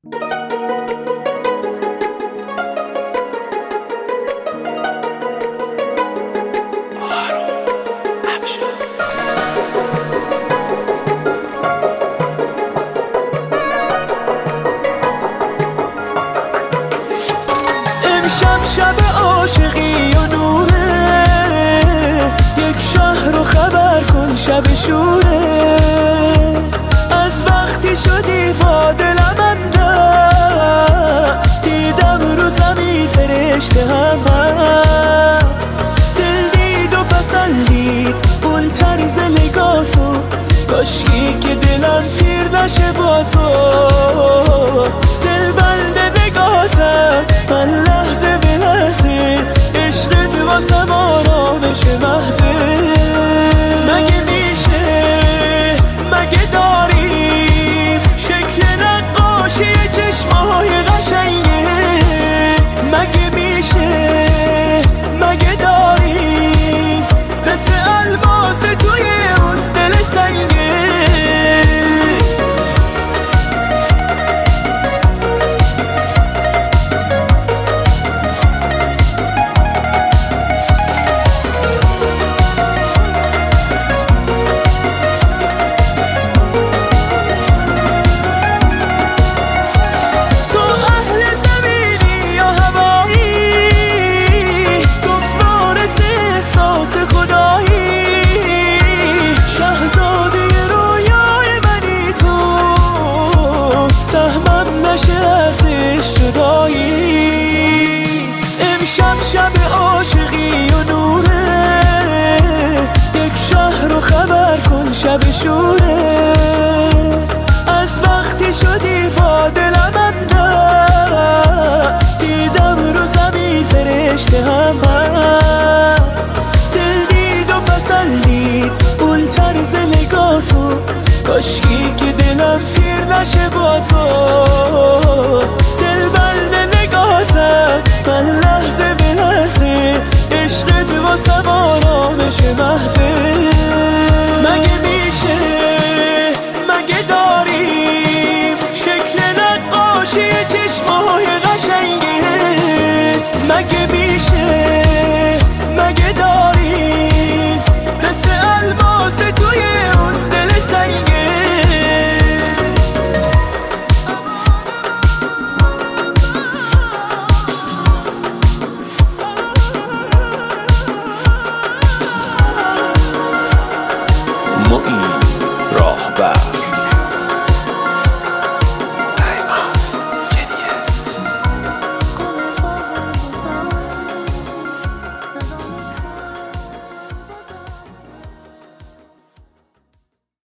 امشب شب عاشقی و نوره، یک شهر رو خبر کن شب شوره. از وقتی شدی با دلم اندست، دیدم رو زمین فرشته هم هست. دل دید و پسندید اون طرز نگاتو، کاشکی که دلم پیر نشه با تو. دل بنده نگاتم من لحظه به لحظه، عشقت واسم آرامش محضه. مگه میشه، مگه داریم شکل نقاشی چشمای قشنگت؟ مگه میشه، مگه داریم مثل الماس توی اون دل سنگت؟ امشب شب عاشقی و نوره، یک شهر رو خبر کن شب شوره. از وقتی شدی با دلم اندست، دیدم رو زمین فرشته هم هست. دل دید و پسندید اون طرز نگاتو، کاشکی که دلم پیر نشه با تو. دل بنده نگاتم من لحظه به لحظه، عشقت واسم آرامش محضه. مگه میشه، مگه داریم شکل نقاشی چشمای قشنگت؟ مگه میشه، مگه داریم مثل الماس